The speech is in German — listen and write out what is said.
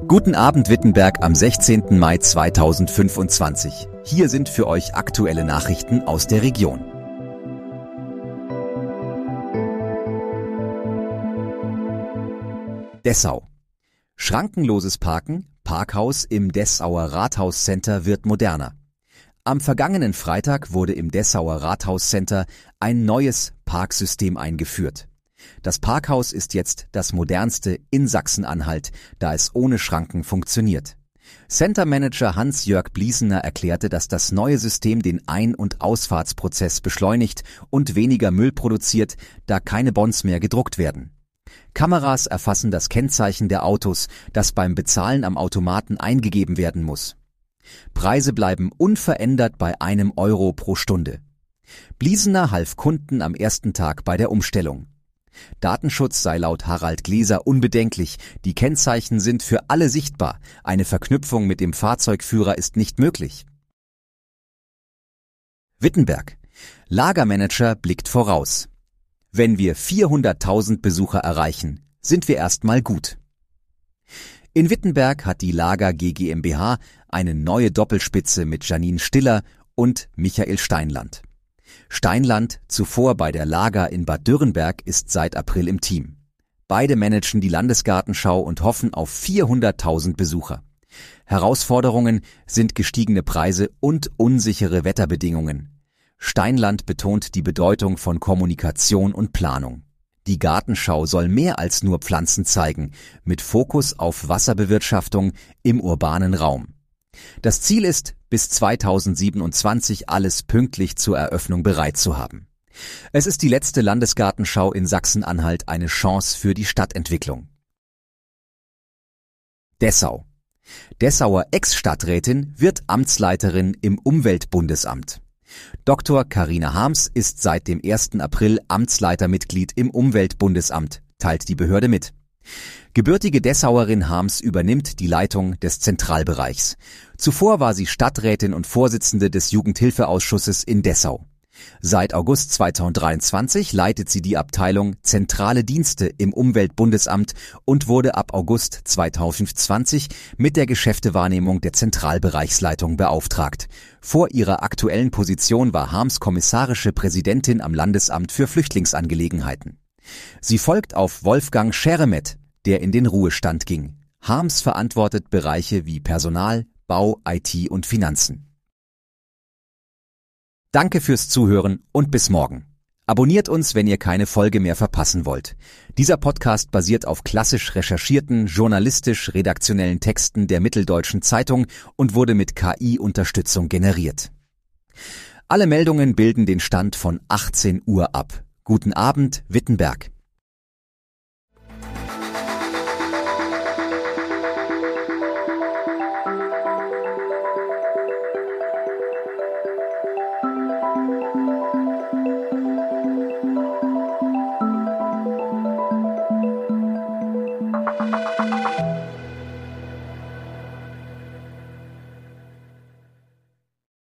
Guten Abend Wittenberg am 16. Mai 2025. Hier sind für euch aktuelle Nachrichten aus der Region. Dessau. Schrankenloses Parken, Parkhaus im Dessauer Rathauscenter wird moderner. Am vergangenen Freitag wurde im Dessauer Rathauscenter ein neues Parksystem eingeführt. Das Parkhaus ist jetzt das modernste in Sachsen-Anhalt, da es ohne Schranken funktioniert. Centermanager Hans-Jörg Bliesener erklärte, dass das neue System den Ein- und Ausfahrtsprozess beschleunigt und weniger Müll produziert, da keine Bons mehr gedruckt werden. Kameras erfassen das Kennzeichen der Autos, das beim Bezahlen am Automaten eingegeben werden muss. Preise bleiben unverändert bei €1 pro Stunde. Bliesener half Kunden am ersten Tag bei der Umstellung. Datenschutz sei laut Harald Gläser unbedenklich, die Kennzeichen sind für alle sichtbar, eine Verknüpfung mit dem Fahrzeugführer ist nicht möglich. Wittenberg. Lagermanager blickt voraus. Wenn wir 400.000 Besucher erreichen, sind wir erstmal gut. In Wittenberg hat die Lager GmbH eine neue Doppelspitze mit Janine Stiller und Michael Steinland. Steinland, zuvor bei der Lager in Bad Dürrenberg, ist seit April im Team. Beide managen die Landesgartenschau und hoffen auf 400.000 Besucher. Herausforderungen sind gestiegene Preise und unsichere Wetterbedingungen. Steinland betont die Bedeutung von Kommunikation und Planung. Die Gartenschau soll mehr als nur Pflanzen zeigen, mit Fokus auf Wasserbewirtschaftung im urbanen Raum. Das Ziel ist, bis 2027 alles pünktlich zur Eröffnung bereit zu haben. Es ist die letzte Landesgartenschau in Sachsen-Anhalt eine Chance für die Stadtentwicklung. Dessau. Dessauer Ex-Stadträtin wird Amtsleiterin im Umweltbundesamt. Dr. Carina Harms ist seit dem 1. April Amtsleitermitglied im Umweltbundesamt, teilt die Behörde mit. Gebürtige Dessauerin Harms übernimmt die Leitung des Zentralbereichs. Zuvor war sie Stadträtin und Vorsitzende des Jugendhilfeausschusses in Dessau. Seit August 2023 leitet sie die Abteilung Zentrale Dienste im Umweltbundesamt und wurde ab August 2020 mit der Geschäftewahrnehmung der Zentralbereichsleitung beauftragt. Vor ihrer aktuellen Position war Harms kommissarische Präsidentin am Landesamt für Flüchtlingsangelegenheiten. Sie folgt auf Wolfgang Scheremet, der in den Ruhestand ging. Harms verantwortet Bereiche wie Personal, Bau, IT und Finanzen. Danke fürs Zuhören und bis morgen. Abonniert uns, wenn ihr keine Folge mehr verpassen wollt. Dieser Podcast basiert auf klassisch recherchierten, journalistisch-redaktionellen Texten der Mitteldeutschen Zeitung und wurde mit KI-Unterstützung generiert. Alle Meldungen bilden den Stand von 18 Uhr ab. Guten Abend, Wittenberg.